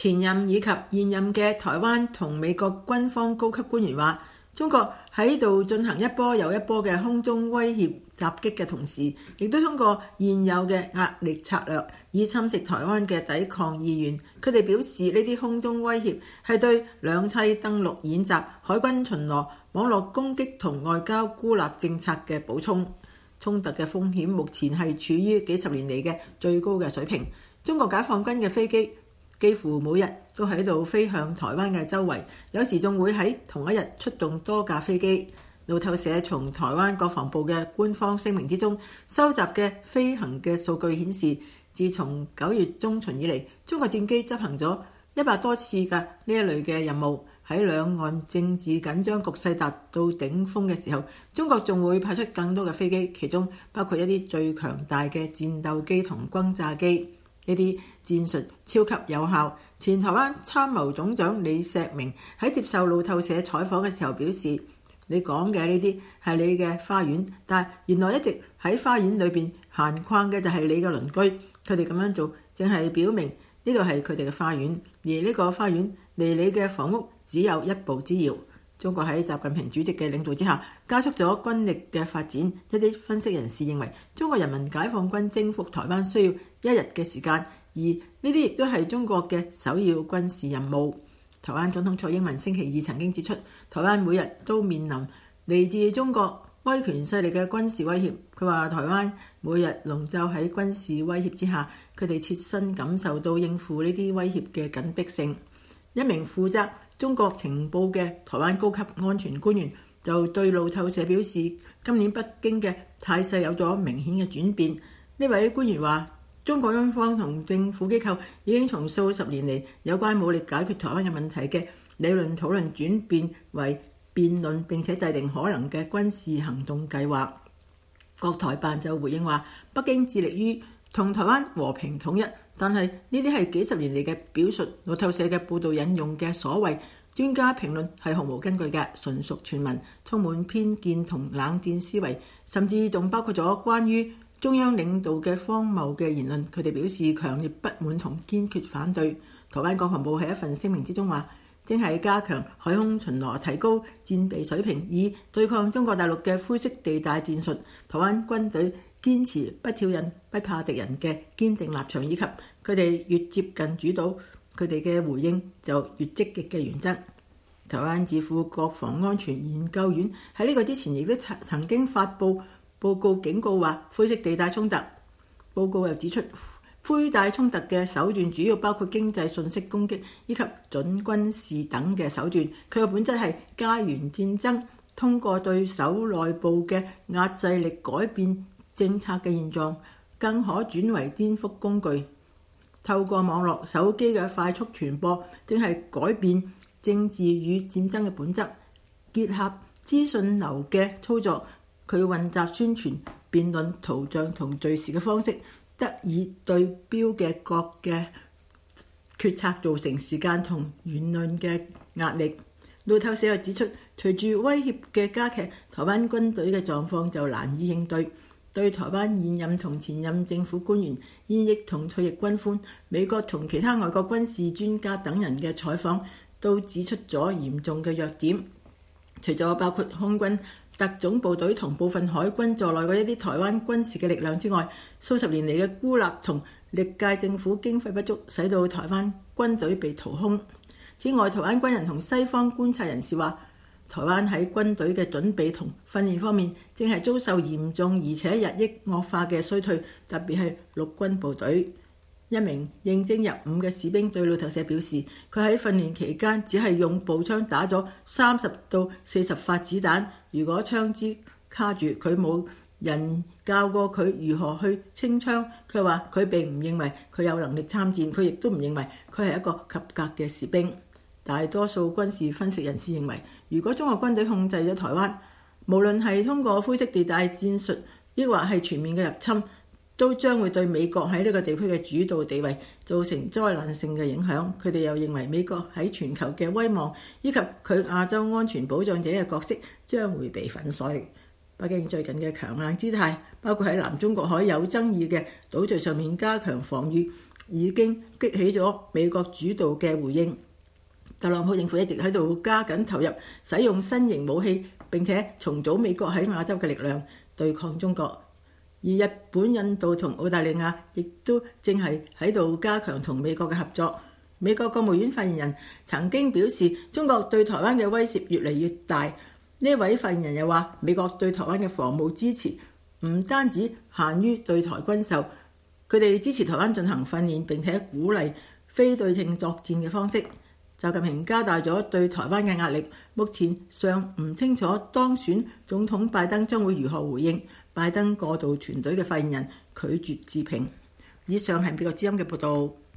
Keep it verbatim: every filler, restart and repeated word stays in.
前任以及現任嘅台灣同美國軍方高級官員話，中國喺度進行一波又一波嘅空中威脅襲擊嘅同時，亦都通過現有嘅壓力策略，以侵蝕台灣嘅抵抗意願。佢哋表示，呢啲空中威脅係對兩棲登陸演習、海軍巡邏、網絡攻擊同外交孤立政策嘅補充。衝突嘅風險目前係處於幾十年嚟嘅最高嘅水平。中國解放軍嘅飛機幾乎每日都喺度飛向台灣嘅周圍，有時仲會喺同一日出動多架飛機。路透社從台灣國防部嘅官方聲明之中收集嘅飛行嘅數據顯示，自從九月中旬以嚟，中國戰機執行咗一百多次嘅呢一類嘅任務。喺兩岸政治緊張局勢達到頂峰嘅時候，中國仲會派出更多嘅飛機，其中包括一啲最強大嘅戰鬥機同轟炸機。呢啲戰術超級有效。前台灣參謀總長李石明喺接受路透社採訪嘅時候表示，你講嘅呢啲係你嘅花園，但係原來一直喺花園裏邊閒逛嘅就係你嘅鄰居。佢哋咁樣做正係表明呢度係佢哋嘅花園，而呢個花園離你嘅房屋只有一步之遙。中國喺習近平主席嘅領導之下加速咗軍力嘅發展。一啲分析人士認為，中國人民解放軍征服台灣需要一日嘅時間，而呢啲亦都係中國嘅首要軍事任務。台灣總統蔡英文星期二曾經指出，台灣每日都面臨嚟自中國威權勢力嘅軍事威脅。佢話台灣每日籠罩喺軍事威脅之下，佢哋切身感受到應付呢啲威脅嘅緊迫性。一名負責中國情報嘅台灣高級安全官員就對路透社表示，今年北京嘅態勢有咗明顯嘅轉變。呢位官員話，中國軍方同政府機構已經從數十年嚟有關武力解決台灣嘅問題嘅理論討論轉變為辯論，並且制定可能嘅軍事行動計劃。國台辦就回應話，北京致力於同台灣和平統一，但係呢啲係幾十年嚟嘅表述。路透社嘅報導引用嘅所謂專家評論係毫無根據嘅，純屬傳聞，充滿偏見同冷戰思維，甚至仲包括咗關於中央領導嘅荒謬嘅言論。佢哋表示強烈不滿同堅決反對。台灣國防部喺一份聲明之中話，正係加強海空巡邏，提高戰備水平，以對抗中國大陸嘅灰色地帶戰術。台灣軍隊堅持不挑釁、不怕敵人嘅堅定立場，以及佢哋越接近主導，佢哋嘅回應就越積極嘅原則。台灣智庫國防安全研究院喺呢個之前亦都曾經發布報告警告話，灰色地帶衝突。報告又指出，灰帶衝突嘅手段主要包括經濟信息攻擊以及準軍事等嘅手段，佢嘅本質係家園戰爭，通過對手內部嘅壓制力改變政策嘅現狀，更可轉為顛覆工具。透過網絡手機嘅快速傳播，正係改變政治與戰爭嘅本質。結合資訊流嘅操作，佢混雜宣傳、辯論、圖像同敘事嘅方式，得以對標嘅各嘅決策造成時間同輿論嘅壓力。路透社又指出，隨住威脅嘅加劇，台灣軍隊嘅狀況就難以應對。對台灣現任同前任政府官員、現役同退役軍官、美國同其他外國軍事專家等人嘅採訪，都指出咗嚴重嘅弱點。除咗包括空軍特種部隊同部分海軍在內嘅一啲台灣軍事嘅力量之外，數十年嚟嘅孤立同歷屆政府經費不足，使到台灣軍隊被掏空。此外，台灣軍人同西方觀察人士話，台灣喺軍隊嘅準備同訓練方面，正係遭受嚴重而且日益惡化嘅衰退，特別係陸軍部隊。一名應徵入伍嘅士兵對路透社表示，佢喺訓練期間只係用步槍打咗三十到四十發子彈，如果槍支卡住，佢冇人教過佢如何去清槍。佢話佢並唔認為佢有能力參戰，佢亦都唔認為佢係一個及格嘅士兵。大多數軍事分析人士認為，如果中國軍隊控制咗台灣，無論係通過灰色地帶戰術，抑或係全面嘅入侵，都將會對美國喺呢個地區嘅主導地位造成災難性嘅影響。佢哋又認為美國喺全球嘅威望以及佢亞洲安全保障者嘅角色將會被粉碎。北京最近嘅強硬姿態，包括喺南中國海有爭議嘅島嶼上面加強防禦， 已經激起咗美國主導嘅回應。特朗普政府一直喺度加緊投入使用新型武器，並且重組美國喺亞洲嘅力量對抗中國。而日本、印度同澳大利亞亦都正係喺度加強同美國嘅合作。美國國務院發言人曾經表示，中國對台灣嘅威脅越嚟越大。呢位發言人又話，美國對台灣嘅防務支持唔單止限於對台軍售，佢哋支持台灣進行訓練，並且鼓勵非對稱作戰嘅方式。習近平加大咗對台灣嘅壓力，目前尚唔清楚當選總統拜登將會如何回應。拜登過渡團隊嘅發言人拒絕置評。以上係美國之音嘅報導。